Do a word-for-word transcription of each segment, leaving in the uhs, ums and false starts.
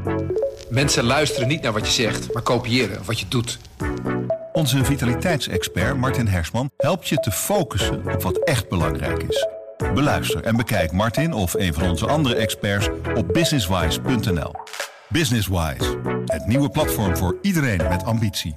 Mensen luisteren niet naar wat je zegt, maar kopiëren wat je doet. Onze vitaliteitsexpert Martin Hersman helpt je te focussen op wat echt belangrijk is. Beluister en bekijk Martin of een van onze andere experts op businesswise punt n l. Businesswise, het nieuwe platform voor iedereen met ambitie.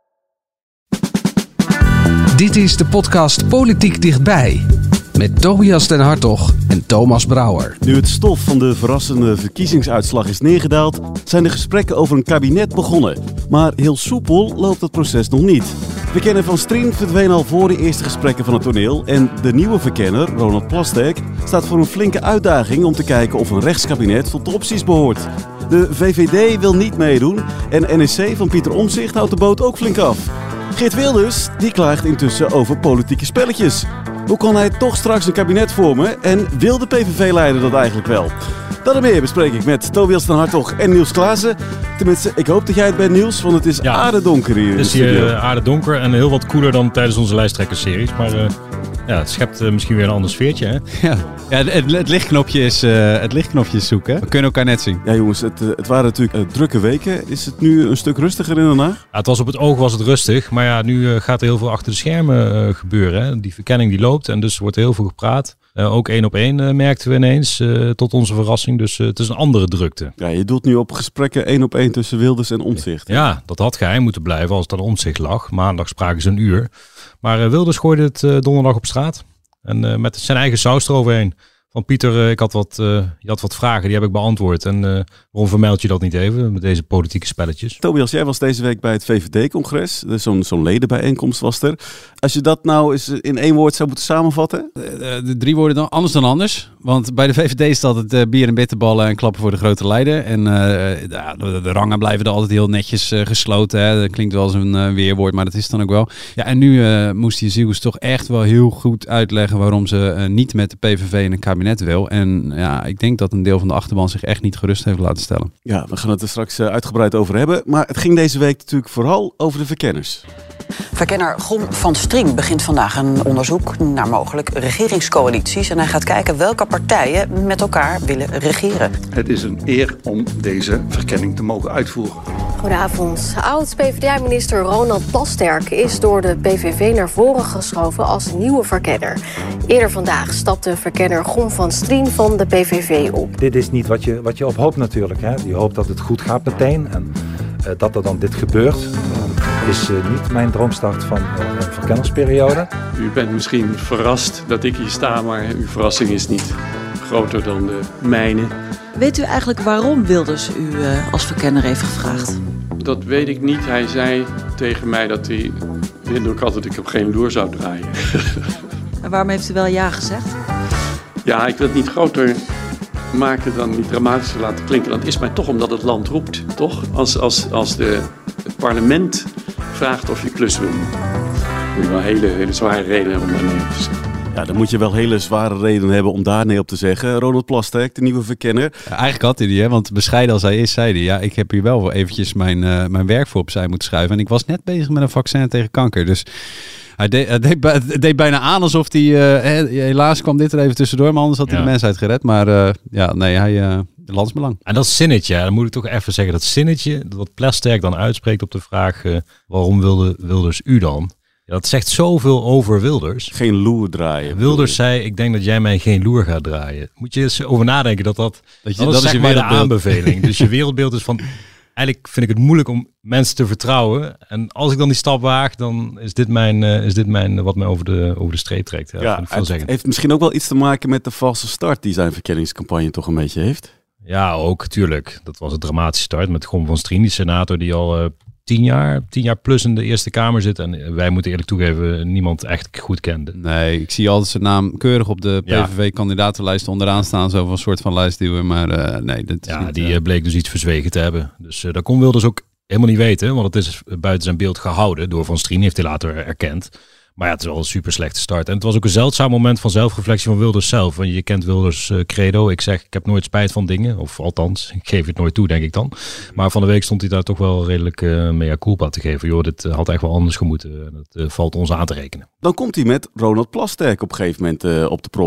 Dit is de podcast Politiek Dichtbij. Met Tobias den Hartog en Thomas Brouwer. Nu het stof van de verrassende verkiezingsuitslag is neergedaald, zijn de gesprekken over een kabinet begonnen. Maar heel soepel loopt het proces nog niet. Verkenner Van Strien verdween al voor de eerste gesprekken van het toneel. En de nieuwe verkenner, Ronald Plasterk, staat voor een flinke uitdaging om te kijken of een rechtskabinet tot de opties behoort. De V V D wil niet meedoen en N S C van Pieter Omtzigt houdt de boot ook flink af. Geert Wilders, die klaagt intussen over politieke spelletjes. Hoe kan hij toch straks een kabinet vormen en wil de P V V-leider dat eigenlijk wel? Dat en meer bespreek ik met Tobias den Hartog en Niels Klaassen. Tenminste, ik hoop dat jij het bent, Niels, want het is ja, aardedonker hier. Het is hier uh, aardedonker en heel wat koeler dan tijdens onze lijsttrekkersseries. Maar uh, ja, het schept uh, misschien weer een ander sfeertje, hè? Ja, ja het, het, lichtknopje is, uh, het lichtknopje is zoeken. We kunnen elkaar net zien. Ja, jongens, het, het waren natuurlijk uh, drukke weken. Is het nu een stuk rustiger in Den Haag? Ja, het was op het oog was het rustig, maar ja, nu uh, gaat er heel veel achter de schermen uh, gebeuren. Hè? Die verkenning die loopt en dus wordt er heel veel gepraat. Uh, ook één op één uh, merkten we ineens, uh, tot onze verrassing. Dus uh, het is een andere drukte. Ja, je doelt nu op gesprekken één op één tussen Wilders en Omtzigt. Ja, dat had geheim moeten blijven als het aan Omtzigt lag. Maandag spraken ze een uur. Maar uh, Wilders gooide het uh, donderdag op straat. En uh, met zijn eigen saus eroverheen. Van Pieter, uh, ik had wat, uh, je had wat vragen, die heb ik beantwoord. En uh, waarom vermeld je dat niet even met deze politieke spelletjes? Tobias, jij was deze week bij het V V D-congres. Zo'n, zo'n ledenbijeenkomst was er. Als je dat nou eens in één woord zou moeten samenvatten? De, de drie woorden dan anders dan anders. Want bij de V V D is het altijd uh, bier en bitterballen en klappen voor de grote leider. En uh, de, de, de rangen blijven er altijd heel netjes uh, gesloten. Hè. Dat klinkt wel als een uh, weerwoord, maar dat is het dan ook wel. Ja, en nu uh, moest Jezielus toch echt wel heel goed uitleggen waarom ze uh, niet met de P V V in een kabinet wil. En ja, ik denk dat een deel van de achterban zich echt niet gerust heeft laten stellen. Ja, we gaan het er straks uh, uitgebreid over hebben. Maar het ging deze week natuurlijk vooral over de verkenners. Verkenner Gon van Strien begint vandaag een onderzoek naar mogelijk regeringscoalities. En hij gaat kijken welke partijen met elkaar willen regeren. Het is een eer om deze verkenning te mogen uitvoeren. Goedenavond. Oud-P v d A-minister Ronald Plasterk is door de P V V naar voren geschoven als nieuwe verkenner. Eerder vandaag stapte verkenner Gon van Strien van de P V V op. Dit is niet wat je, wat je op hoopt natuurlijk. Hè. Je hoopt dat het goed gaat meteen en uh, dat er dan dit gebeurt. Uh, is uh, niet mijn droomstart van uh, een verkennersperiode. U bent misschien verrast dat ik hier sta, maar uw verrassing is niet groter dan de mijne. Weet u eigenlijk waarom Wilders u uh, als verkenner heeft gevraagd? Dat weet ik niet. Hij zei tegen mij dat hij de indruk had dat ik op geen loer zou draaien. En waarom heeft u wel ja gezegd? Ja, ik wil het niet groter maken dan niet dramatischer laten klinken. Dat is mij toch omdat het land roept, toch? Als, als, als de, het parlement vraagt of je klus wil doen. Moet je wel hele, hele zware redenen om daar nee op te zeggen. Ja, dan moet je wel hele zware redenen hebben om daar nee op te zeggen. Ronald Plasterk, de nieuwe verkenner. Ja, eigenlijk had hij die, hè? Want bescheiden als hij is, zei hij... ja, ik heb hier wel eventjes mijn, uh, mijn werk voor opzij moeten schuiven. En ik was net bezig met een vaccin tegen kanker. Dus hij deed, hij deed, hij deed bijna aan alsof hij... Uh, helaas kwam dit er even tussendoor, maar anders had hij ja. de mensheid gered. Maar uh, ja, nee, hij... Uh, landsbelang. En dat zinnetje, dan moet ik toch even zeggen... dat zinnetje, wat Plasterk dan uitspreekt op de vraag... Uh, waarom wilde Wilders u dan... Ja, dat zegt zoveel over Wilders. Geen loer draaien. Wilders zei, ik denk dat jij mij geen loer gaat draaien. Moet je eens over nadenken dat dat... Dat, je, dat, dat is zeg maar de aanbeveling. Dus je wereldbeeld is van... Eigenlijk vind ik het moeilijk om mensen te vertrouwen. En als ik dan die stap waag, dan is dit mijn, uh, is dit mijn wat mij over de, over de streep trekt. Ja, ja, het zeggen. heeft misschien ook wel iets te maken met de valse start die zijn verkenningscampagne toch een beetje heeft. Ja, ook, tuurlijk. Dat was een dramatische start met Gon van Strien, die senator die al... Uh, Tien jaar, tien jaar plus in de Eerste Kamer zit. En wij moeten eerlijk toegeven, niemand echt goed kende. Nee, ik zie altijd zijn naam keurig op de P V V-kandidatenlijst onderaan staan. Zo van een soort van lijstduwer. Maar uh, nee, dat is ja, niet, die uh... bleek dus iets verzwegen te hebben. Dus uh, dat kon Wilders ook helemaal niet weten. Want het is buiten zijn beeld gehouden. Door Van Strien heeft hij later erkend. Maar ja, het is wel een super slechte start. En het was ook een zeldzaam moment van zelfreflectie van Wilders zelf. Want je kent Wilders uh, credo. Ik zeg, ik heb nooit spijt van dingen. Of althans, ik geef het nooit toe, denk ik dan. Maar van de week stond hij daar toch wel redelijk uh, mea culpa te geven. Joh, dit uh, had echt wel anders gemoeten. Dat uh, valt ons aan te rekenen. Dan komt hij met Ronald Plasterk op een gegeven moment uh, op de proppen.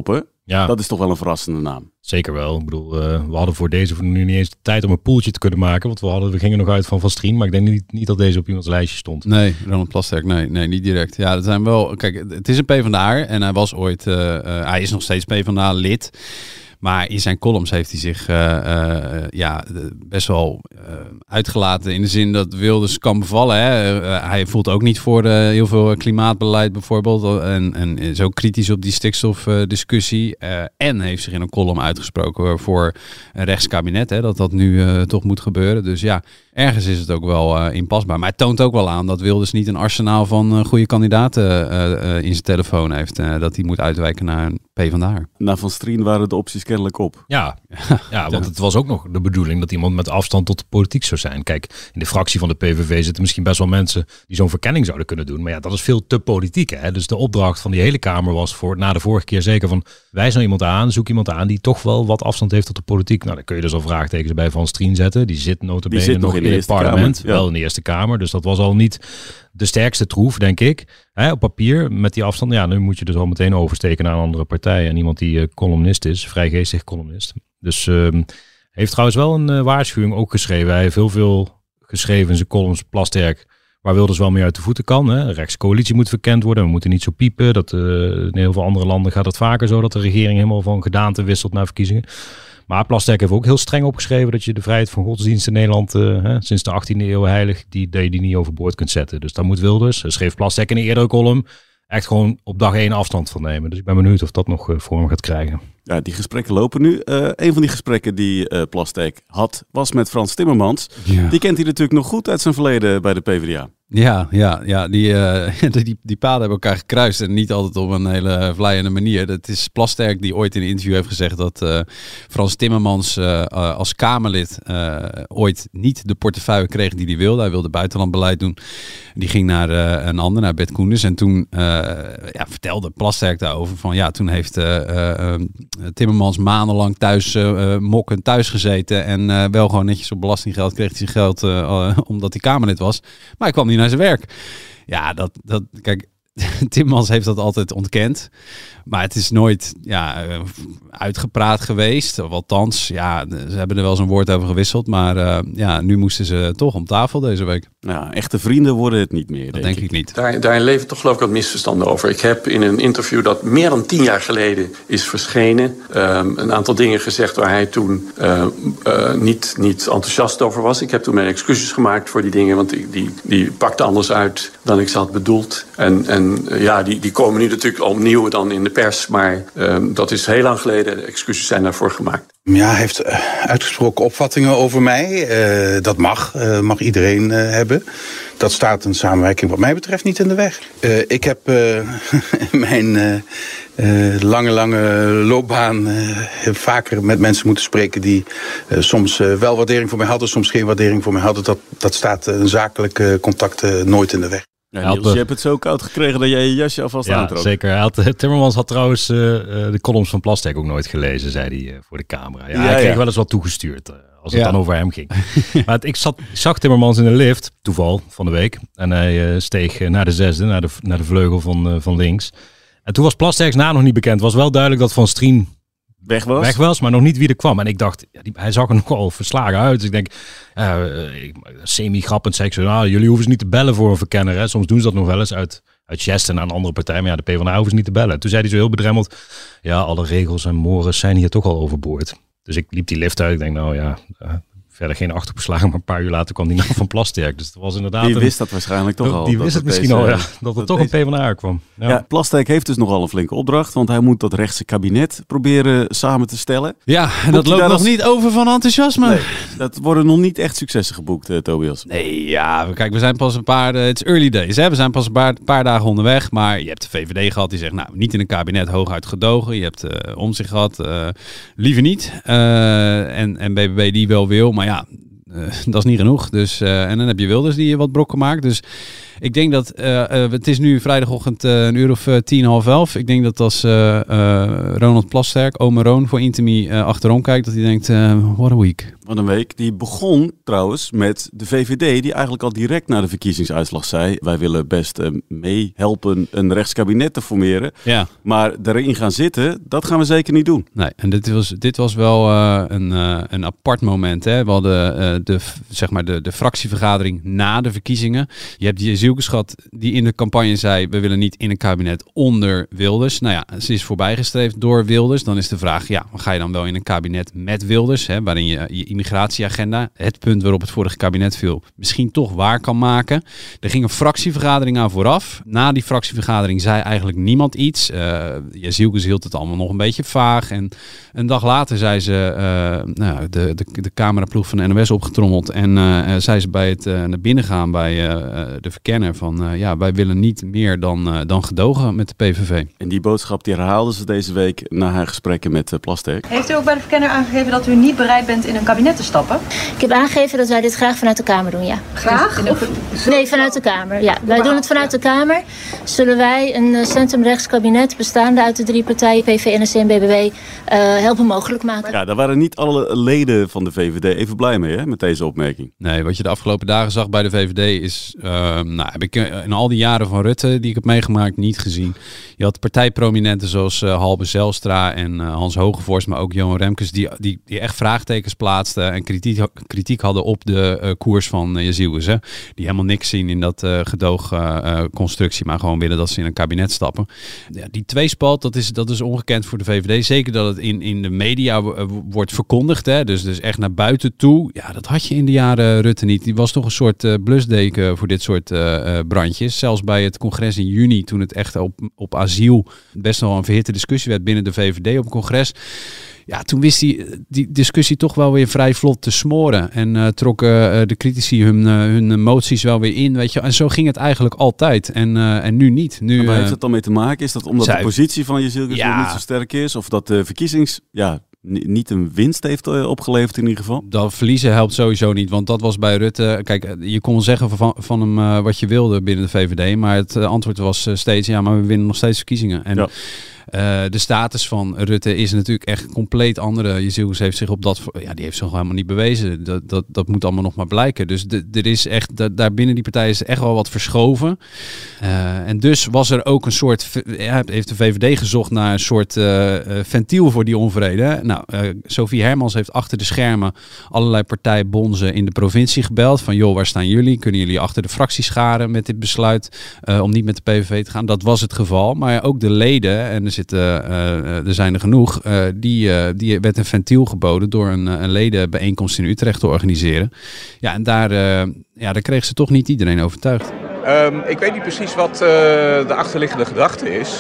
Ja. Dat is toch wel een verrassende naam. Zeker wel. Ik bedoel, uh, we hadden voor deze nu niet eens de tijd om een poeltje te kunnen maken. Want we, hadden, we gingen nog uit van Van Strien. Maar ik denk niet, niet dat deze op iemands lijstje stond. Nee, Ronald Plasterk. Nee, nee, niet direct. Ja, dat zijn wel... Kijk, het is een PvdA'er. En hij was ooit... Uh, uh, hij is nog steeds PvdA-lid. Maar in zijn columns heeft hij zich uh, uh, ja, best wel uh, uitgelaten in de zin dat Wilders kan bevallen. Hè. Uh, hij voelt ook niet voor uh, heel veel klimaatbeleid bijvoorbeeld. En, en is ook kritisch op die stikstofdiscussie. Uh, en heeft zich in een column uitgesproken voor een rechtskabinet. Hè, dat dat nu uh, toch moet gebeuren. Dus ja, ergens is het ook wel uh, inpasbaar. Maar het toont ook wel aan dat Wilders niet een arsenaal van uh, goede kandidaten uh, uh, in zijn telefoon heeft. Uh, dat hij moet uitwijken naar een PvdA. Na Van Strien waren de opties kennelijk op. Ja, ja, want het was ook nog de bedoeling dat iemand met afstand tot de politiek zou zijn. Kijk, in de fractie van de P V V zitten misschien best wel mensen die zo'n verkenning zouden kunnen doen. Maar ja, dat is veel te politiek. Hè? Dus de opdracht van die hele Kamer was voor na de vorige keer zeker van wijs nou iemand aan, zoek iemand aan die toch wel wat afstand heeft tot de politiek. Nou, dan kun je dus al vraagtekens bij Van Strien zetten. Die zit nota bene nog, nog in, in het parlement, Kamer, ja. Wel in de Eerste Kamer. Dus dat was al niet de sterkste troef, denk ik. Hè, op papier, met die afstand. Ja, nu moet je dus al meteen oversteken naar een andere partij. En iemand die uh, columnist is, vrijgeestig columnist. Dus uh, heeft trouwens wel een uh, waarschuwing ook geschreven. Hij heeft heel veel geschreven in zijn columns, Plasterk, waar Wilders wel mee uit de voeten kan. Hè. Rechtscoalitie moet verkend worden. We moeten niet zo piepen. Dat, uh, in heel veel andere landen gaat het vaker zo, dat de regering helemaal van gedaante wisselt naar verkiezingen. Maar Plasterk heeft ook heel streng opgeschreven dat je de vrijheid van godsdienst in Nederland uh, hè, sinds de achttiende eeuw heilig, die, dat je die niet overboord kunt zetten. Dus daar moet Wilders, schreef Plasterk in een eerdere column, echt gewoon op dag één afstand van nemen. Dus ik ben benieuwd of dat nog uh, vorm gaat krijgen. Ja, die gesprekken lopen nu. Uh, een van die gesprekken die uh, Plasterk had, was met Frans Timmermans. Ja. Die kent hij natuurlijk nog goed uit zijn verleden bij de PvdA. Ja, ja, ja die, uh, die, die paden hebben elkaar gekruist en niet altijd op een hele vlijende manier. Het is Plasterk die ooit in een interview heeft gezegd dat uh, Frans Timmermans uh, uh, als Kamerlid uh, ooit niet de portefeuille kreeg die hij wilde. Hij wilde buitenlandbeleid doen. Die ging naar uh, een ander, naar Bert Koenders. En toen uh, ja, vertelde Plasterk daarover van ja, toen heeft uh, uh, Timmermans maandenlang thuis uh, mokkend thuis gezeten en uh, wel gewoon netjes op belastinggeld kreeg hij zijn geld uh, uh, omdat hij Kamerlid was. Maar hij kwam niet naar zijn werk. Ja, dat, dat kijk, Timmermans heeft dat altijd ontkend. Maar het is nooit ja, uitgepraat geweest. Of althans, ja, ze hebben er wel eens een woord over gewisseld. Maar uh, ja, nu moesten ze toch om tafel deze week. Ja, echte vrienden worden het niet meer. Dat denk ik, ik niet. Daar, daar leven toch geloof ik wat misverstanden over. Ik heb in een interview dat meer dan tien jaar geleden is verschenen, Um, een aantal dingen gezegd waar hij toen uh, uh, niet, niet enthousiast over was. Ik heb toen mijn excuses gemaakt voor die dingen. Want die, die, die pakte anders uit dan ik ze had bedoeld. En, en uh, ja, die, die komen nu natuurlijk opnieuw dan in de pers. Maar um, dat is heel lang geleden. De excuses zijn daarvoor gemaakt. Ja, hij heeft uh, uitgesproken opvattingen over mij. Uh, dat mag, uh, mag iedereen uh, hebben. Dat staat een samenwerking wat mij betreft niet in de weg. Uh, ik heb uh, mijn uh, uh, lange, lange loopbaan uh, vaker met mensen moeten spreken die uh, soms uh, wel waardering voor mij hadden, soms geen waardering voor mij hadden. Dat, dat staat een uh, zakelijk uh, contact uh, nooit in de weg. Ja, Niels, je hebt het zo koud gekregen dat jij je jasje alvast ja, aantrok. Zeker. Hij had, Timmermans had trouwens uh, de columns van Plasterk ook nooit gelezen, zei hij uh, voor de camera. Ja, ja, hij kreeg ja. wel eens wat toegestuurd uh, als het ja. dan over hem ging. Maar het, ik zat, zag Timmermans in de lift, toeval van de week. En hij uh, steeg uh, naar de zesde, naar de, naar de vleugel van, uh, van links. En toen was Plasterks naam nog niet bekend. Het was wel duidelijk dat Van Strien weg was. weg was, maar nog niet wie er kwam. En ik dacht, ja, die, hij zag er nogal verslagen uit. Dus ik denk, uh, semi-grappend zei ik zo, nou, jullie hoeven ze niet te bellen voor een verkenner. Hè. Soms doen ze dat nog wel eens uit, uit geste naar een andere partij. Maar ja, de PvdA hoeven ze niet te bellen. Toen zei hij zo heel bedremmeld, ja, alle regels en mores zijn hier toch al overboord. Dus ik liep die lift uit. Ik denk, nou ja, uh, verder geen achterbeslagen, maar een paar uur later kwam die naam van Plasterk. Dus dat was inderdaad... Die een, wist dat waarschijnlijk toch die al. Die wist het misschien deze, al, ja. Dat er dat toch deze... een PvdA kwam. Ja. Ja, Plasterk heeft dus nogal een flinke opdracht, want hij moet dat rechtse kabinet proberen samen te stellen. Ja, en dat loopt nog als... niet over van enthousiasme. Nee, dat worden nog niet echt successen geboekt, uh, Tobias. Nee, ja, kijk, we zijn pas een paar... Het uh, is early days, hè. We zijn pas een paar, paar dagen onderweg, maar je hebt de V V D gehad die zegt, nou, niet in een kabinet hooguit gedogen. Je hebt uh, Omtzigt gehad, uh, liever niet. Uh, en, en B B B die wel wil, maar ja... uh, dat is niet genoeg. Dus, uh, en dan heb je Wilders die wat brokken maakt. Dus ik denk dat, uh, uh, het is nu vrijdagochtend uh, een uur of uh, tien, half elf. Ik denk dat als uh, uh, Ronald Plasterk, ome Roon voor Intimi uh, achterom kijkt, dat hij denkt, uh, what a week. Wat een week. Die begon trouwens met de V V D, die eigenlijk al direct na de verkiezingsuitslag zei, wij willen best uh, meehelpen een rechtskabinet te formeren. Ja. Maar erin gaan zitten, dat gaan we zeker niet doen. Nee, en dit was, dit was wel uh, een, uh, een apart moment. Hè? We hadden uh, de, zeg maar de, de fractievergadering na de verkiezingen. Je hebt die Zielkes gehad die in de campagne zei, we willen niet in een kabinet onder Wilders. Nou ja, ze is voorbijgestreefd door Wilders. Dan is de vraag, ja, ga je dan wel in een kabinet met Wilders, hè, waarin je je immigratieagenda, het punt waarop het vorige kabinet viel, misschien toch waar kan maken. Er ging een fractievergadering aan vooraf. Na die fractievergadering zei eigenlijk niemand iets. Uh, Zielkes hield het allemaal nog een beetje vaag. En een dag later zei ze, uh, nou, de, de, de cameraploeg van de N O S opgetrommeld en uh, zei ze bij het uh, naar binnen gaan bij uh, de verkenner van, uh, ja, wij willen niet meer dan, uh, dan gedogen met de P V V. En die boodschap die herhaalde ze deze week na haar gesprekken met uh, Plasterk. Heeft u ook bij de verkenner aangegeven dat u niet bereid bent in een kabinet te stappen? Ik heb aangegeven dat wij dit graag vanuit de Kamer doen, ja. Graag? Of, nee, vanuit de Kamer. Ja, wij doen het vanuit de Kamer. Zullen wij een centrumrechtskabinet bestaande uit de drie partijen P V, N S C en B B W uh, helpen mogelijk maken? Ja, daar waren niet alle leden van de V V D even blij mee, hè, met deze opmerking. Nee, wat je de afgelopen dagen zag bij de V V D is, uh, nou, heb ik in al die jaren van Rutte die ik heb meegemaakt niet gezien. Je had partijprominenten zoals uh, Halbe Zijlstra en uh, Hans Hogevorst, maar ook Johan Remkes, die, die, die echt vraagtekens plaatsten en kritiek, kritiek hadden op de uh, koers van uh, Zielkes. Hè? Die helemaal niks zien in dat uh, gedoogconstructie, uh, maar gewoon willen dat ze in een kabinet stappen. Ja, die tweespalt, dat is, dat is ongekend voor de V V D. Zeker dat het in, in de media w- w- wordt verkondigd. Hè? Dus, dus echt naar buiten toe. Ja, dat had je in de jaren Rutte niet. Die was toch een soort uh, blusdeken voor dit soort uh, uh, brandjes. Zelfs bij het congres in juni, toen het echt op, op asiel best wel een verhitte discussie werd binnen de V V D op het congres. Ja, toen wist hij die discussie toch wel weer vrij vlot te smoren. En uh, trokken uh, de critici hun, uh, hun moties wel weer in, weet je. En zo ging het eigenlijk altijd. En, uh, en nu niet. Nu, maar waar heeft uh, het dan mee te maken? Is dat omdat zij, de positie van je Zielkes ja, niet zo sterk is? Of dat de verkiezings... Ja, niet een winst heeft opgeleverd in ieder geval? Dat verliezen helpt sowieso niet, want dat was bij Rutte... Kijk, je kon zeggen van, van hem uh, wat je wilde binnen de V V D, maar het uh, antwoord was uh, steeds, ja, maar we winnen nog steeds verkiezingen. En ja. Uh, de status van Rutte is natuurlijk echt compleet andere. Zielkes heeft zich op dat... Ja, die heeft zich helemaal niet bewezen. Dat, dat, dat moet allemaal nog maar blijken. Dus de, er is echt... De, daar binnen die partij is echt wel wat verschoven. Uh, en dus was er ook een soort... Ja, heeft de V V D gezocht naar een soort uh, ventiel voor die onvrede. Nou, uh, Sophie Hermans heeft achter de schermen allerlei partijbonzen in de provincie gebeld. Van, joh, waar staan jullie? Kunnen jullie achter de fractie scharen met dit besluit uh, om niet met de P V V te gaan? Dat was het geval. Maar ook de leden... En Zitten, uh, er zijn er genoeg. Uh, die, uh, die werd een ventiel geboden door een, een ledenbijeenkomst in Utrecht te organiseren. Ja, en daar, uh, ja, daar kreeg ze toch niet iedereen overtuigd. Um, ik weet niet precies wat uh, de achterliggende gedachte is.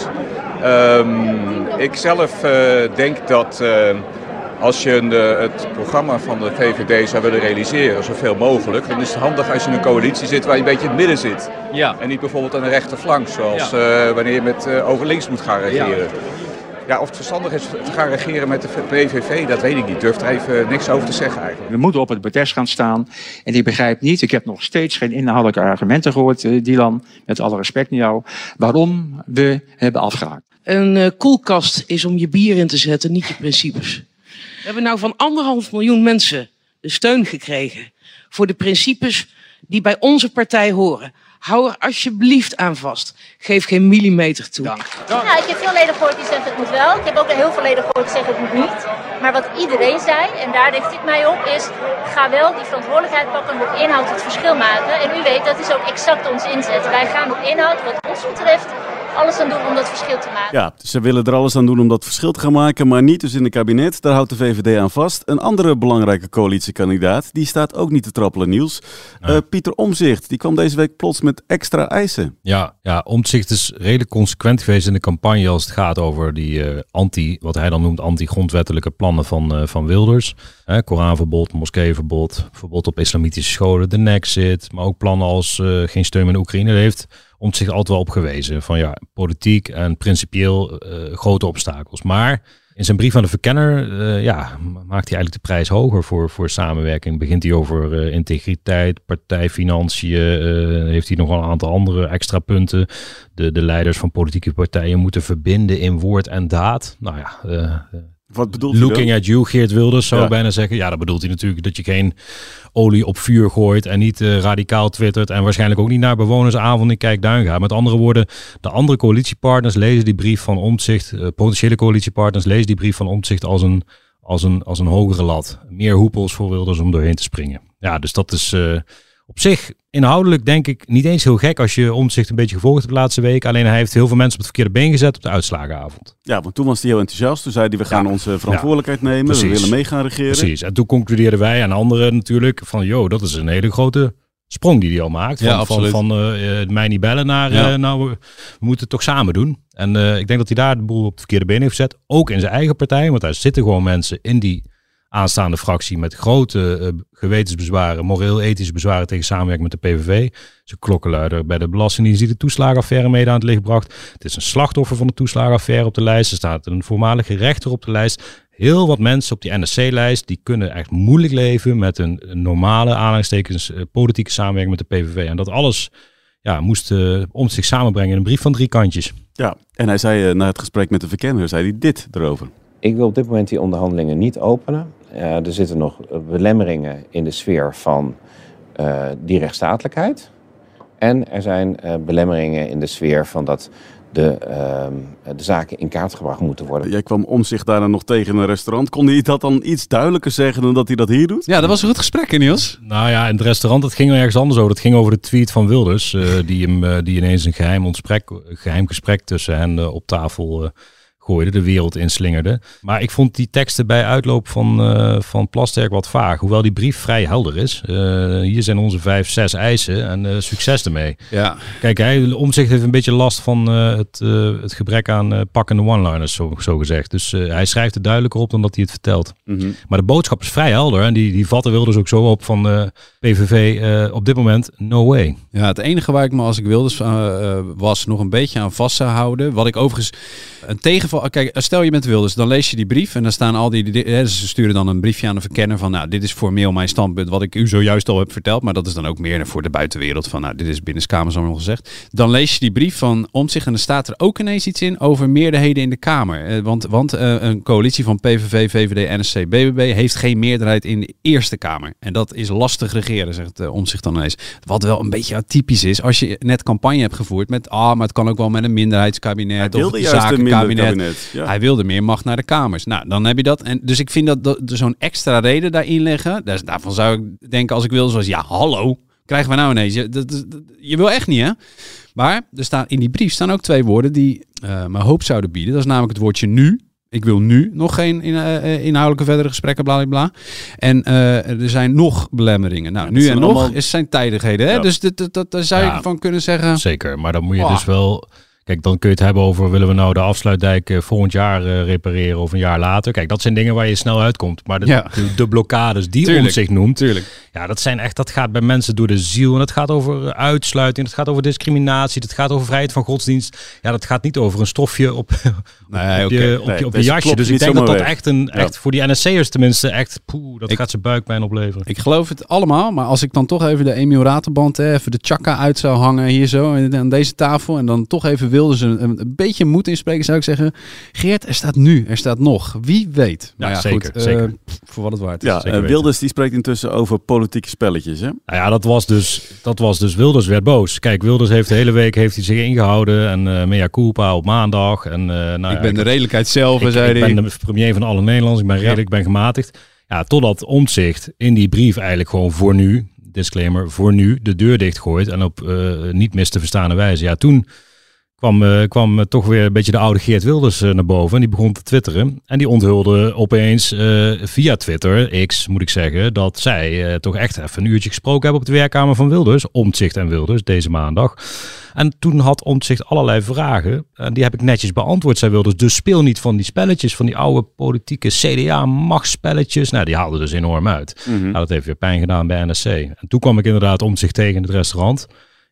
Um, ik zelf uh, denk dat uh, als je een, uh, het programma van de V V D zou willen realiseren, zoveel mogelijk, dan is het handig als je in een coalitie zit waar je een beetje in het midden zit. Ja. En niet bijvoorbeeld aan de rechterflank, zoals ja. uh, wanneer je met uh, over links moet gaan regeren. Ja. Ja, of het verstandig is te gaan regeren met de P V V, dat weet ik niet. Ik durf er even niks over te zeggen eigenlijk. We moeten op het bordes gaan staan. En ik begrijp niet, ik heb nog steeds geen inhoudelijke argumenten gehoord, uh, Dylan, met alle respect naar jou, waarom we hebben afgehaakt. Een uh, koelkast is om je bier in te zetten, niet je principes. We hebben nou van anderhalf miljoen mensen de steun gekregen voor de principes die bij onze partij horen. Hou er alsjeblieft aan vast. Geef geen millimeter toe. Dank. Dank. Nou, ik heb veel leden gehoord die zeggen het moet wel. Ik heb ook heel veel leden gehoord die zeggen het moet niet. Maar wat iedereen zei, en daar richt ik mij op, is ga wel die verantwoordelijkheid pakken en op inhoud het verschil maken. En u weet, dat is ook exact ons inzet. Wij gaan op inhoud, wat ons betreft, alles aan doen om dat verschil te maken. Ja, ze willen er alles aan doen om dat verschil te gaan maken, maar niet dus in het kabinet. Daar houdt de V V D aan vast. Een andere belangrijke coalitiekandidaat, die staat ook niet te trappelen, Niels. Ja. Uh, Pieter Omtzigt, die kwam deze week plots met extra eisen. Ja, ja, Omtzigt is redelijk consequent geweest in de campagne als het gaat over die uh, anti, wat hij dan noemt anti-grondwettelijke plannen van, uh, van Wilders. Uh, Koranverbod, moskeeverbod, verbod op islamitische scholen, de Nexit, maar ook plannen als uh, geen steun aan de Oekraïne. Daar heeft Omtzigt altijd wel op gewezen van ja, politiek en principieel uh, grote obstakels. Maar In zijn brief aan de verkenner uh, ja, maakt hij eigenlijk de prijs hoger voor, voor samenwerking. Begint hij over uh, integriteit, partijfinanciën, uh, heeft hij nog wel een aantal andere extra punten. De, de leiders van politieke partijen moeten verbinden in woord en daad. Nou ja, uh, wat bedoelt looking hij at you, Geert Wilders, zou ja. ik bijna zeggen. Ja, dat bedoelt hij natuurlijk dat je geen olie op vuur gooit en niet uh, radicaal twittert en waarschijnlijk ook niet naar bewonersavond in Kijkduin gaat. Met andere woorden, de andere coalitiepartners lezen die brief van Omtzigt, uh, potentiële coalitiepartners lezen die brief van Omtzigt als een, als een, als een hogere lat. Meer hoepels voor Wilders om doorheen te springen. Ja, dus dat is uh, op zich inhoudelijk denk ik niet eens heel gek als je Omtzigt een beetje gevolgd hebt de laatste week. Alleen hij heeft heel veel mensen op het verkeerde been gezet op de uitslagenavond. Ja, want toen was hij heel enthousiast. Toen zei hij, we gaan ja. onze verantwoordelijkheid ja. nemen. Precies. We willen mee gaan regeren. Precies. En toen concludeerden wij en anderen natuurlijk van, joh, dat is een hele grote sprong die hij al maakt. Van, ja, van, van uh, mij niet bellen naar, ja. uh, nou, we, we moeten het toch samen doen. En uh, ik denk dat hij daar de boel op het verkeerde been heeft gezet. Ook in zijn eigen partij, want daar zitten gewoon mensen in die aanstaande fractie met grote uh, gewetensbezwaren, moreel-ethische bezwaren tegen samenwerking met de P V V. Zijn klokkenluider bij de Belastingdienst die de toeslagenaffaire mede aan het licht bracht. Het is een slachtoffer van de toeslagenaffaire op de lijst. Er staat een voormalige rechter op de lijst. Heel wat mensen op die N S C-lijst, die kunnen echt moeilijk leven met een, een normale aanhalingstekens uh, politieke samenwerking met de P V V. En dat alles ja, moest uh, om zich samenbrengen in een brief van drie kantjes. Ja, en hij zei uh, na het gesprek met de verkenner, zei hij dit erover. Ik wil op dit moment die onderhandelingen niet openen. Uh, er zitten nog belemmeringen in de sfeer van uh, die rechtsstatelijkheid. En er zijn uh, belemmeringen in de sfeer van dat de, uh, de zaken in kaart gebracht moeten worden. Jij kwam Omtzigt daarna nog tegen in een restaurant. Kon hij dat dan iets duidelijker zeggen dan dat hij dat hier doet? Ja, dat was een goed gesprek, hè, Niels? Nou ja, in het restaurant, dat ging er ergens anders over. Dat ging over de tweet van Wilders. Uh, die, hem, uh, die ineens een geheim, ontsprek, geheim gesprek tussen hen uh, op tafel uh, gooide, de wereld inslingerde. Maar ik vond die teksten bij uitloop van, uh, van Plasterk wat vaag. Hoewel die brief vrij helder is. Uh, hier zijn onze vijf, zes eisen en uh, succes ermee. Ja. Kijk, hij Omtzigt heeft een beetje last van uh, het, uh, het gebrek aan uh, pakkende one-liners, zo, zo gezegd. Dus uh, hij schrijft het duidelijker op dan dat hij het vertelt. Mm-hmm. Maar de boodschap is vrij helder en die, die vatten Wilders ook zo op van uh, P V V uh, op dit moment no way. Ja, het enige waar ik me als ik Wilders uh, uh, was nog een beetje aan vast zou houden. Wat ik overigens een tegenval. Kijk, stel je bent Wilders, dan lees je die brief en dan staan al die, die hè, ze sturen dan een briefje aan de verkenner van, nou, dit is formeel mijn standpunt wat ik u zojuist al heb verteld, maar dat is dan ook meer voor de buitenwereld van, nou, dit is binnenskamers allemaal gezegd. Dan lees je die brief van Omtzigt en dan staat er ook ineens iets in over meerderheden in de Kamer. Eh, want want uh, een coalitie van P V V, V V D, N S C, B B B heeft geen meerderheid in de Eerste Kamer. En dat is lastig regeren, zegt uh, Omtzigt dan ineens. Wat wel een beetje atypisch is als je net campagne hebt gevoerd met, ah, maar het kan ook wel met een minderheidskabinet of een zakenkabinet. Ja. Hij wilde meer macht naar de kamers. Nou, dan heb je dat. En dus ik vind dat, dat zo'n extra reden daarin leggen. Dus daarvan zou ik denken als ik wil, zoals ja, hallo, krijgen we nou ineens. Je, dat, dat, je wil echt niet, hè? Maar er staan, in die brief staan ook twee woorden die uh, me hoop zouden bieden. Dat is namelijk het woordje nu. Ik wil nu nog geen in, uh, inhoudelijke verdere gesprekken, bla bla bla. En uh, er zijn nog belemmeringen. Nou, ja, nu en nog allemaal is zijn tijdigheden. Hè? Ja. Dus dat, dat, dat, daar zou ja, je van kunnen zeggen. Zeker, maar dan moet je oh. dus wel. Kijk, dan kun je het hebben over, willen we nou de afsluitdijk uh, volgend jaar uh, repareren of een jaar later? Kijk, dat zijn dingen waar je snel uitkomt. Maar de, ja. de, de blokkades die Omtzigt noemt, tuurlijk. Ja, dat zijn echt, dat gaat bij mensen door de ziel. En het gaat over uitsluiting, het gaat over discriminatie, het gaat over vrijheid van godsdienst. Ja, dat gaat niet over een stofje op, nee, op je, okay. op nee, je, op je jasje. Dus ik denk dat dat weg. echt, een, echt ja. voor die N S C'ers tenminste, echt, poeh, dat ik, gaat zijn buikpijn opleveren. Ik geloof het allemaal, maar als ik dan toch even de Emiel Raterband, even de chakka uit zou hangen hier zo aan deze tafel en dan toch even wilde ze een, een beetje moed inspreken, zou ik zeggen, Geert, er staat nu, er staat nog. Wie weet. Ja, ja zeker, goed, zeker. Uh, voor wat het waard is. Ja, uh, Wilders die spreekt intussen over politieke spelletjes, hè? Nou ja, dat was dus, dat was dus Wilders werd boos. Kijk, Wilders heeft de hele week heeft hij zich ingehouden en uh, mea culpa op maandag. En, uh, nou, ik ja, ben ik, de redelijkheid zelf, ik, zei ik hij. ben de premier van alle Nederlanders, ik ben redelijk, ik ben gematigd. Ja, totdat Omtzigt in die brief eigenlijk gewoon voor nu, disclaimer, voor nu de deur dichtgooit en op uh, niet mis te verstaande wijze. Ja, toen kwam, uh, kwam uh, toch weer een beetje de oude Geert Wilders uh, naar boven. En die begon te twitteren. En die onthulde opeens uh, via Twitter, X moet ik zeggen, dat zij uh, toch echt even een uurtje gesproken hebben op de werkkamer van Wilders. Omtzigt en Wilders, deze maandag. En toen had Omtzigt allerlei vragen. En die heb ik netjes beantwoord, zei Wilders. Dus speel niet van die spelletjes, van die oude politieke C D A-machtsspelletjes. Nou, die haalden dus enorm uit. Mm-hmm. Nou, dat heeft weer pijn gedaan bij N S C. En toen kwam ik inderdaad Omtzigt tegen in het restaurant.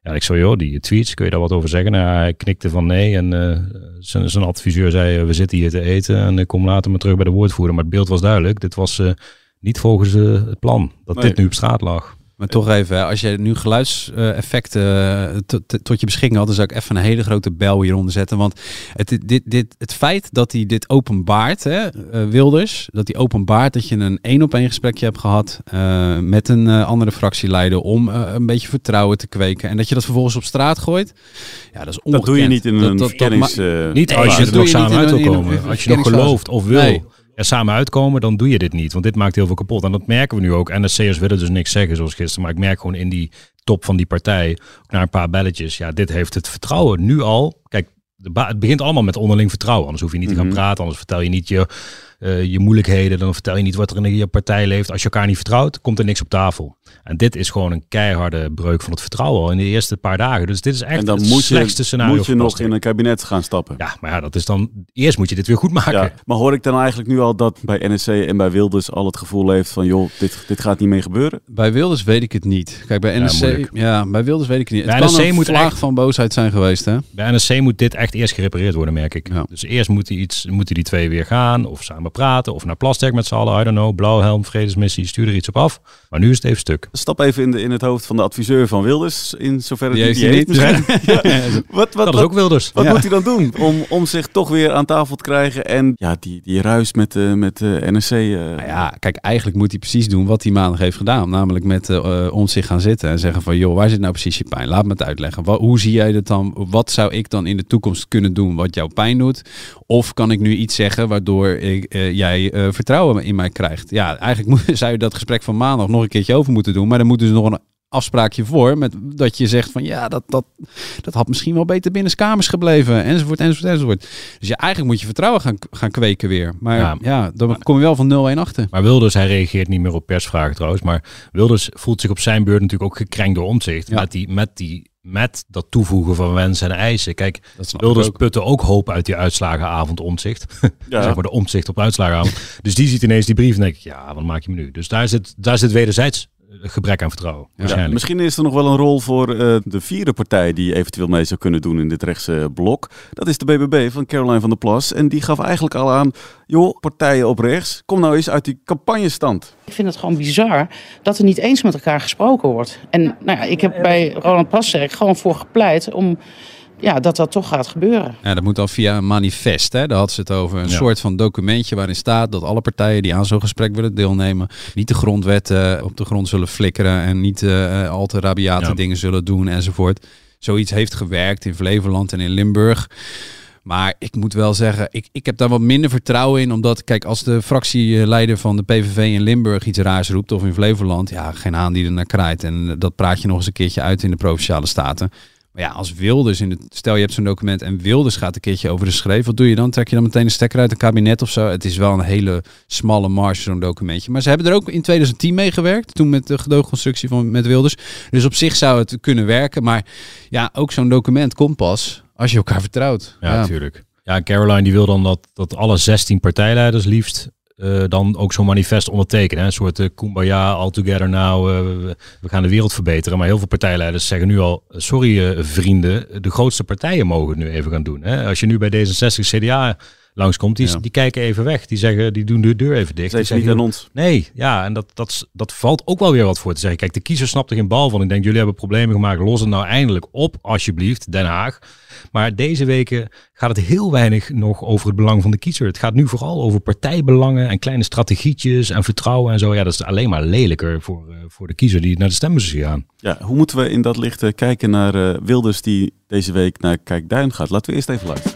Ja, ik zei, joh, die tweets, kun je daar wat over zeggen? Nou, hij knikte van nee en uh, zijn, zijn adviseur zei, uh, we zitten hier te eten en ik kom later maar terug bij de woordvoerder. Maar het beeld was duidelijk. Dit was uh, niet volgens uh, het plan, dat nee. dit nu op straat lag. Maar toch even, hè, als je nu geluidseffecten uh, t- t- tot je beschikking had, dan zou ik even een hele grote bel hieronder zetten. Want het, dit, dit, het feit dat hij dit openbaart, hè, uh, Wilders, dat hij openbaart dat je een één-op-één gesprekje hebt gehad uh, met een uh, andere fractieleider om uh, een beetje vertrouwen te kweken. En dat je dat vervolgens op straat gooit, ja, dat is ongekend. Dat doe je niet in een verkennings... Uh, niet nee, als je er nog samen uit wil komen. Als je nog gelooft of wil... Nee. Er samen uitkomen, dan doe je dit niet. Want dit maakt heel veel kapot. En dat merken we nu ook. N S C'ers willen dus niks zeggen zoals gisteren. Maar ik merk gewoon in die top van die partij, ook naar een paar belletjes. Ja, dit heeft het vertrouwen nu al. Kijk, de ba- het begint allemaal met onderling vertrouwen. Anders hoef je niet te gaan mm-hmm. praten. Anders vertel je niet je, uh, je moeilijkheden. Dan vertel je niet wat er in je partij leeft. Als je elkaar niet vertrouwt, komt er niks op tafel. En dit is gewoon een keiharde breuk van het vertrouwen al in de eerste paar dagen. Dus dit is echt en dan het moet slechtste je, scenario. moet je nog in een kabinet gaan stappen. Ja, maar ja, dat is dan... Eerst moet je dit weer goed maken. Ja, maar hoor ik dan eigenlijk nu al dat bij N S C en bij Wilders al het gevoel heeft van joh, dit, dit gaat niet meer gebeuren? Bij Wilders weet ik het niet. Kijk, bij N S C... Ja, ja bij Wilders weet ik het niet. Bij het kan N S C een moet vlaag echt, van boosheid zijn geweest, hè? Bij N S C moet dit echt eerst gerepareerd worden, merk ik. Ja. Dus eerst moeten, iets, moeten die twee weer gaan, of samen praten, of naar Plasterk met z'n allen, I don't know, Blauwhelm, Vredesmissie, stuur er iets op af. Maar nu is het even stuk. Stap even in, de, in het hoofd van de adviseur van Wilders, in zoverre die, die, die heeft. niet. Ja. Ja. Wat, wat, dat is ook Wilders. Wat ja. moet hij dan doen om, om zich toch weer aan tafel te krijgen en ja, die, die ruis met, uh, met uh, N S C... Uh... Nou ja, kijk, eigenlijk moet hij precies doen wat hij maandag heeft gedaan. Namelijk met uh, ons zich gaan zitten en zeggen van joh, waar zit nou precies je pijn? Laat me het uitleggen. Wat, hoe zie jij dat dan? Wat zou ik dan in de toekomst kunnen doen wat jouw pijn doet? Of kan ik nu iets zeggen waardoor ik, uh, jij uh, vertrouwen in mij krijgt? Ja, eigenlijk moet, zou je dat gesprek van maandag nog een keertje over moeten doen. Maar dan moet dus nog een afspraakje voor met dat je zegt van ja, dat, dat, dat had misschien wel beter binnenskamers gebleven, enzovoort, enzovoort, enzovoort. Dus ja, eigenlijk moet je vertrouwen gaan, gaan kweken weer. Maar ja, ja dan kom je wel van nul-een achter. Maar Wilders, hij reageert niet meer op persvragen trouwens, maar Wilders voelt zich op zijn beurt natuurlijk ook gekrenkt door Omtzigt. Ja. Met die, met die Met dat toevoegen van wensen en eisen. Kijk, Wilders ook. putte ook hoop uit die uitslagenavond Omtzigt. Ja. Zeg maar de Omtzigt op uitslagenavond. Dus die ziet ineens die brief en denkt, ja, wat maak je me nu? Dus daar zit, daar zit wederzijds gebrek aan vertrouwen. Ja, misschien is er nog wel een rol voor uh, de vierde partij die eventueel mee zou kunnen doen in dit rechtse blok. Dat is de B B B van Caroline van der Plas. En die gaf eigenlijk al aan, joh, partijen op rechts, kom nou eens uit die campagnestand. Ik vind het gewoon bizar dat er niet eens met elkaar gesproken wordt. En nou ja, ik heb bij Ronald Plasterk gewoon voor gepleit om ja, dat dat toch gaat gebeuren. Ja, dat moet dan via een manifest. Hè? Daar had ze het over. Een ja. soort van documentje waarin staat dat alle partijen die aan zo'n gesprek willen deelnemen, niet de grondwetten op de grond zullen flikkeren en niet uh, al te rabiate ja. dingen zullen doen enzovoort. Zoiets heeft gewerkt in Flevoland en in Limburg. Maar ik moet wel zeggen, ik, ik heb daar wat minder vertrouwen in. Omdat, kijk, als de fractieleider van de P V V in Limburg iets raars roept of in Flevoland, ja, geen haan die er naar kraait. En dat praat je nog eens een keertje uit in de Provinciale Staten. Maar ja, als Wilders, in het, stel je hebt zo'n document en Wilders gaat een keertje over de schreef, wat doe je dan? Trek je dan meteen een stekker uit een kabinet of zo? Het is wel een hele smalle marge, zo'n documentje. Maar ze hebben er ook in twintig tien mee gewerkt, toen met de gedoogconstructie van met Wilders. Dus op zich zou het kunnen werken. Maar ja, ook zo'n document komt pas als je elkaar vertrouwt. Ja, natuurlijk. Ja, ja, Caroline die wil dan dat, dat alle zestien partijleiders liefst Uh, dan ook zo'n manifest ondertekenen. Hè? Een soort uh, kumbaya, all together now, uh, we, we gaan de wereld verbeteren. Maar heel veel partijleiders zeggen nu al, sorry uh, vrienden, de grootste partijen mogen het nu even gaan doen. Hè? Als je nu bij D zesenzestig C D A langskomt, die, ja. die kijken even weg. Die zeggen, die doen de deur even dicht. Ze zeggen niet aan ons. Nee, ja, en dat, dat, dat valt ook wel weer wat voor te zeggen. Kijk, de kiezer snapt er geen bal van. Ik denk, jullie hebben problemen gemaakt. Los het nou eindelijk op, alsjeblieft, Den Haag. Maar deze weken gaat het heel weinig nog over het belang van de kiezer. Het gaat nu vooral over partijbelangen en kleine strategietjes en vertrouwen en zo. Ja, dat is alleen maar lelijker voor, uh, voor de kiezer die naar de stembus gaan. Ja, hoe moeten we in dat licht uh, kijken naar uh, Wilders die deze week naar Kijkduin gaat? Laten we eerst even luisteren.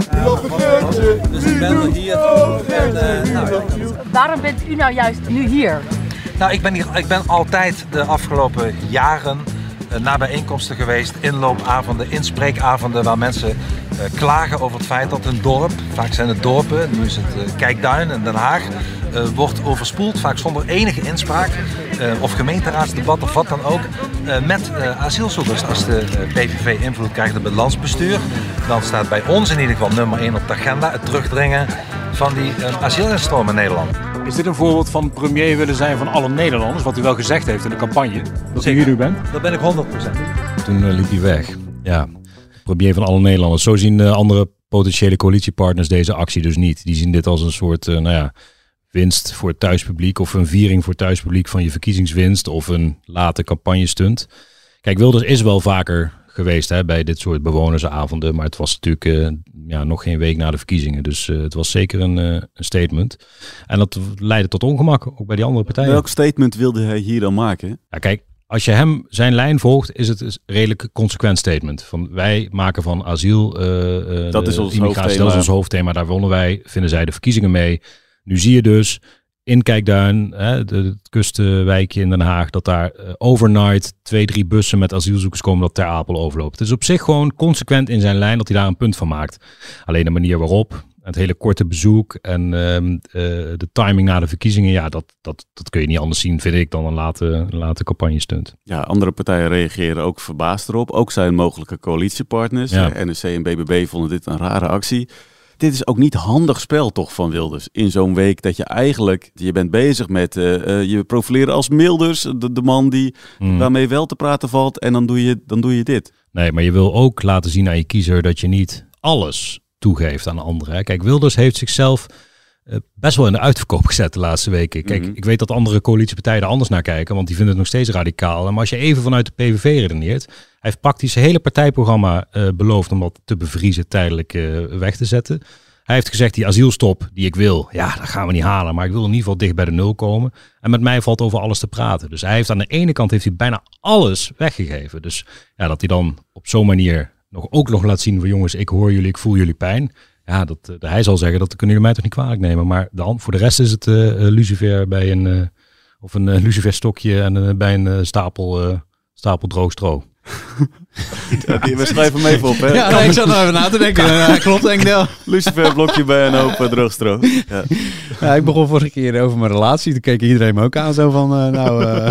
Dus ik ben hier. En, uh, nou, waarom bent u nou juist nu hier? Nou, ik ben, hier, ik ben altijd de afgelopen jaren uh, naar bijeenkomsten geweest, inloopavonden, inspreekavonden, waar mensen uh, klagen over het feit dat hun dorp, vaak zijn het dorpen, nu is het uh, Kijkduin in Den Haag, uh, wordt overspoeld, vaak zonder enige inspraak uh, of gemeenteraadsdebat of wat dan ook, uh, met uh, asielzoekers. Als de uh, P V V invloed krijgt op het landsbestuur, dan staat bij ons in ieder geval nummer één op de agenda het terugdringen van die uh, asielinstroom in Nederland. Is dit een voorbeeld van premier willen zijn van alle Nederlanders, wat u wel gezegd heeft in de campagne, dat u hier nu bent? Dat ben ik honderd procent. toen uh, liep hij weg. Ja, premier van alle Nederlanders. Zo zien uh, andere potentiële coalitiepartners deze actie dus niet. Die zien dit als een soort, uh, nou ja, winst voor het thuispubliek of een viering voor het thuispubliek van je verkiezingswinst of een late campagnestunt. Kijk, Wilders is wel vaker geweest hè, bij dit soort bewonersavonden, maar het was natuurlijk uh, ja, nog geen week na de verkiezingen. Dus uh, het was zeker een, uh, een statement. En dat leidde tot ongemak, ook bij die andere partijen. Welk statement wilde hij hier dan maken? Ja, kijk, als je hem zijn lijn volgt, is het een redelijk consequent statement. Van wij maken van asiel, uh, uh, dat is ons hoofdthema. Dat is ons hoofdthema. Daar wonnen wij, vinden zij de verkiezingen mee. Nu zie je dus in Kijkduin, hè, het kustwijkje in Den Haag, dat daar uh, overnight twee, drie bussen met asielzoekers komen dat Ter Apel overloopt. Het is op zich gewoon consequent in zijn lijn dat hij daar een punt van maakt. Alleen de manier waarop, het hele korte bezoek en uh, uh, de timing na de verkiezingen, ja, dat, dat, dat kun je niet anders zien, vind ik, dan een late, een late campagnestunt. Ja, andere partijen reageren ook verbaasd erop. Ook zijn mogelijke coalitiepartners. Ja. N S C en B B B vonden dit een rare actie. Dit is ook niet handig spel toch van Wilders. In zo'n week dat je eigenlijk, je bent bezig met uh, uh, je profileren als Milders, de, de man die mm. waarmee wel te praten valt. En dan doe, je, dan doe je dit. Nee, maar je wil ook laten zien aan je kiezer dat je niet alles toegeeft aan anderen. Hè. Kijk, Wilders heeft zichzelf uh, best wel in de uitverkoop gezet de laatste weken. Kijk, mm-hmm. ik weet dat andere coalitiepartijen er anders naar kijken, want die vinden het nog steeds radicaal. Maar als je even vanuit de P V V redeneert, hij heeft praktisch zijn hele partijprogramma uh, beloofd om dat te bevriezen, tijdelijk uh, weg te zetten. Hij heeft gezegd, die asielstop die ik wil, ja, dat gaan we niet halen. Maar ik wil in ieder geval dicht bij de nul komen. En met mij valt over alles te praten. Dus hij heeft aan de ene kant heeft hij bijna alles weggegeven. Dus ja, dat hij dan op zo'n manier nog ook nog laat zien van jongens, ik hoor jullie, ik voel jullie pijn. Ja, dat, uh, hij zal zeggen, dat kunnen jullie mij toch niet kwalijk nemen. Maar dan, voor de rest is het uh, uh, lucifer bij een, uh, of een uh, luciferstokje en uh, bij een uh, stapel, uh, stapel droog stro. Ja, we schrijven hem even op, hè? Ja, nee, ik zat nog even na te denken. Ja, klopt, denk ik wel. Lucifer blokje bij een hoop uh, droogstro. Ja. Ja, ik begon vorige keer over mijn relatie. Toen keek iedereen me ook aan, zo van, uh, nou... Uh...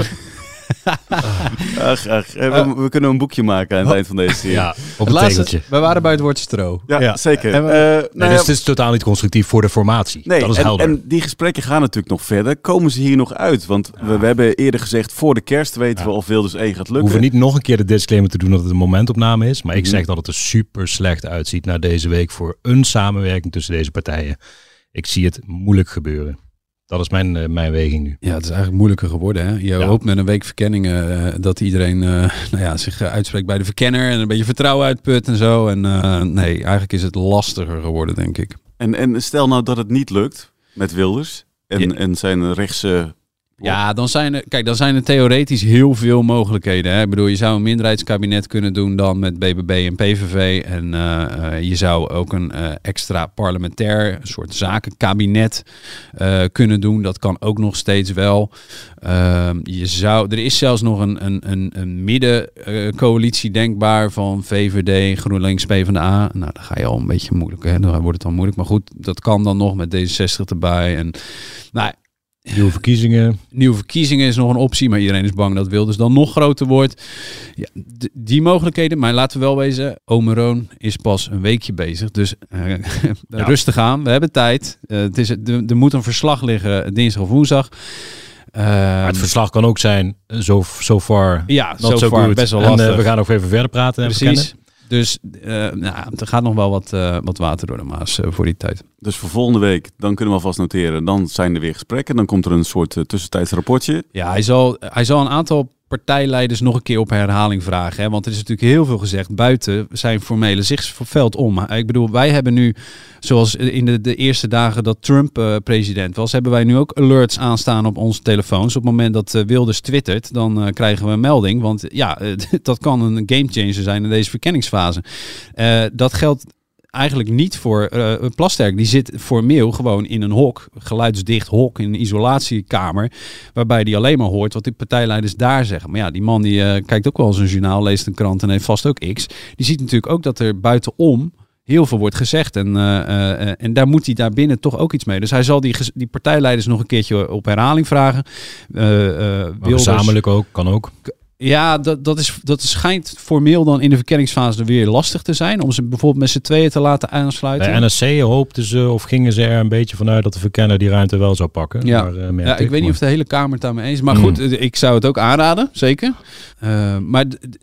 ach, ach. We, we kunnen een boekje maken aan het eind van deze serie. Ja, op het tegeltje. We waren bij het woord stro. Ja, ja. zeker. En we, uh, nee, nou dus ja, het is totaal niet constructief voor de formatie. Nee, dat is en, helder. En die gesprekken gaan natuurlijk nog verder. Komen ze hier nog uit? Want ja. we, we hebben eerder gezegd, voor de kerst weten ja. we of Wilders één gaat lukken. We hoeven niet nog een keer de disclaimer te doen dat het een momentopname is. Maar ik zeg dat het er super slecht uitziet na deze week voor een samenwerking tussen deze partijen. Ik zie het moeilijk gebeuren. Dat is mijn, uh, mijn weging nu. Ja, het is eigenlijk moeilijker geworden. Hè? Je ja. hoopt met een week verkenningen uh, dat iedereen uh, nou ja, zich uh, uitspreekt bij de verkenner en een beetje vertrouwen uitput en zo. En uh, nee, eigenlijk is het lastiger geworden, denk ik. En, en stel nou dat het niet lukt met Wilders en, ja. en zijn rechtse... Ja, dan zijn er, kijk, dan zijn er theoretisch heel veel mogelijkheden. Hè? Ik bedoel, je zou een minderheidskabinet kunnen doen dan met B B B en P V V. En uh, uh, je zou ook een uh, extra parlementair, een soort zakenkabinet uh, kunnen doen. Dat kan ook nog steeds wel. Uh, je zou, er is zelfs nog een, een, een, een middencoalitie uh, denkbaar van V V D, GroenLinks, PvdA. Nou, dan ga je al een beetje moeilijk. Hè? Dan wordt het dan moeilijk. Maar goed, dat kan dan nog met D zesenzestig erbij. En nou. Nieuwe verkiezingen. Nieuwe verkiezingen is nog een optie, maar iedereen is bang dat Wilders dan nog groter wordt. Ja, d- die mogelijkheden, maar laten we wel wezen, Ome Roon is pas een weekje bezig. Dus uh, ja. rustig aan, we hebben tijd. Uh, het is, er, er moet een verslag liggen dinsdag of woensdag. Uh, maar het verslag kan ook zijn, zo so, so far, ja, not so so far best wel lastig. En uh, we gaan nog even verder praten. En precies. Dus uh, nou, er gaat nog wel wat, uh, wat water door de Maas uh, voor die tijd. Dus voor volgende week, dan kunnen we alvast noteren. Dan zijn er weer gesprekken. Dan komt er een soort uh, tussentijds rapportje. Ja, hij zal, hij zal een aantal partijleiders nog een keer op herhaling vragen. Hè? Want er is natuurlijk heel veel gezegd buiten zijn formele zichtsveld om. Ik bedoel, wij hebben nu, zoals in de, de eerste dagen dat Trump uh, president was, hebben wij nu ook alerts aanstaan op onze telefoons. Op het moment dat uh, Wilders twittert, dan uh, krijgen we een melding. Want ja, uh, dat kan een gamechanger zijn in deze verkenningsfase. Uh, dat geldt eigenlijk niet voor uh, Plasterk. Die zit formeel gewoon in een hok, geluidsdicht hok, in een isolatiekamer, waarbij die alleen maar hoort wat die partijleiders daar zeggen. Maar ja, die man die uh, kijkt ook wel eens een journaal, leest een krant en heeft vast ook X. Die ziet natuurlijk ook dat er buitenom heel veel wordt gezegd. En, uh, uh, en daar moet hij daar binnen toch ook iets mee. Dus hij zal die, die partijleiders nog een keertje op herhaling vragen. Uh, uh, gezamenlijk ook, kan ook. Ja, dat, dat, is, dat schijnt formeel dan in de verkenningsfase weer lastig te zijn. Om ze bijvoorbeeld met z'n tweeën te laten aansluiten. Bij N S C hoopten ze of gingen ze er een beetje vanuit dat de verkenner die ruimte wel zou pakken. Ja, maar, uh, ja ik, ik weet niet of de hele Kamer het daarmee eens is. Maar mm. goed, ik zou het ook aanraden, zeker. Uh, maar d-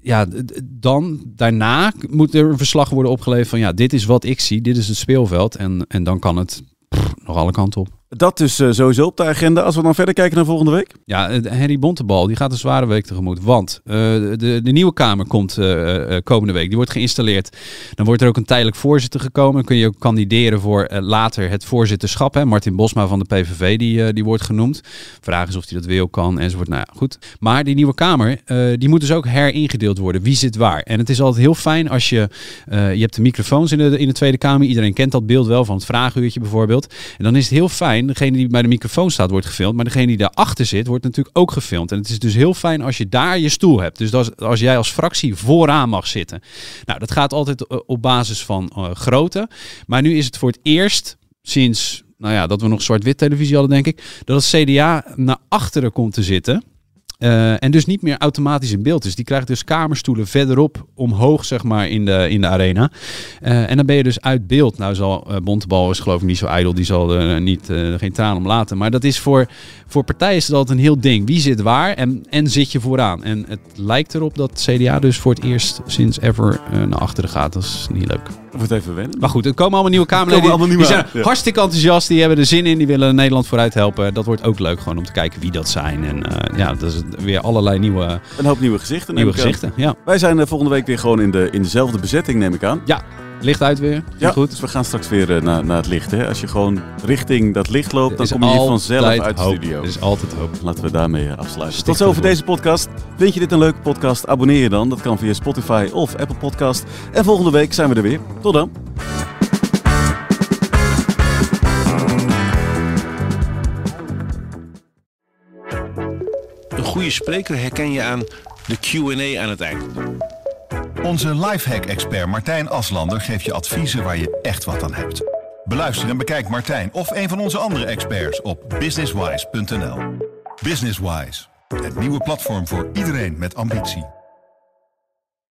ja, dan daarna moet er een verslag worden opgeleverd van ja, dit is wat ik zie, dit is het speelveld. En, en dan kan het pff, nog alle kanten op. Dat dus uh, sowieso op de agenda. Als we dan verder kijken naar volgende week. Ja, Henry Bontebal die gaat een zware week tegemoet. Want uh, de, de nieuwe Kamer komt uh, uh, komende week. Die wordt geïnstalleerd. Dan wordt er ook een tijdelijk voorzitter gekomen. Dan kun je ook kandideren voor uh, later het voorzitterschap. Hè. Martin Bosma van de P V V die, uh, die wordt genoemd. Vraag is of hij dat wil, kan enzovoort. Nou ja, goed. Maar die nieuwe Kamer uh, die moet dus ook heringedeeld worden. Wie zit waar? En het is altijd heel fijn als je... Uh, je hebt de microfoons in de, in de Tweede Kamer. Iedereen kent dat beeld wel van het vragenuurtje bijvoorbeeld. En dan is het heel fijn. Degene die bij de microfoon staat wordt gefilmd. Maar degene die daarachter zit wordt natuurlijk ook gefilmd. En het is dus heel fijn als je daar je stoel hebt. Dus als, als jij als fractie vooraan mag zitten. Nou, dat gaat altijd op basis van uh, grootte. Maar nu is het voor het eerst sinds... Nou ja, dat we nog zwart-wit televisie hadden, denk ik. Dat het C D A naar achteren komt te zitten. Uh, en dus niet meer automatisch in beeld is. Die krijgt dus kamerstoelen verderop omhoog, zeg maar, in de, in de arena. Uh, en dan ben je dus uit beeld. Nou zal uh, Bontebal is geloof ik niet zo ijdel. Die zal er niet, uh, geen traan om laten. Maar dat is voor, voor partijen is dat altijd een heel ding. Wie zit waar en, en zit je vooraan? En het lijkt erop dat C D A dus voor het eerst sinds ever uh, naar achteren gaat. Dat is niet leuk. Wordt even wennen. Maar goed, er komen allemaal nieuwe Kamerleden. Allemaal die zijn ja. hartstikke enthousiast. Die hebben er zin in. Die willen Nederland vooruit helpen. Dat wordt ook leuk gewoon om te kijken wie dat zijn. En uh, ja, dat is weer allerlei nieuwe... Een hoop nieuwe gezichten. Nieuwe gezichten, ja. Wij zijn uh, volgende week weer gewoon in, de, in dezelfde bezetting, neem ik aan. Ja, licht uit weer. Ja, goed. Dus we gaan straks weer uh, naar, naar het licht. Hè. Als je gewoon richting dat licht loopt, dan kom je hier vanzelf uit de hoop. studio. Er is altijd hoop. Laten we daarmee uh, afsluiten. Stik Tot zover ervoor. deze podcast. Vind je dit een leuke podcast? Abonneer je dan. Dat kan via Spotify of Apple Podcast. En volgende week zijn we er weer. Tot dan. Een goede spreker herken je aan de Q en A aan het eind. Onze lifehack-expert Martijn Aslander geeft je adviezen waar je echt wat aan hebt. Beluister en bekijk Martijn of een van onze andere experts op businesswise punt n l. Businesswise, het nieuwe platform voor iedereen met ambitie.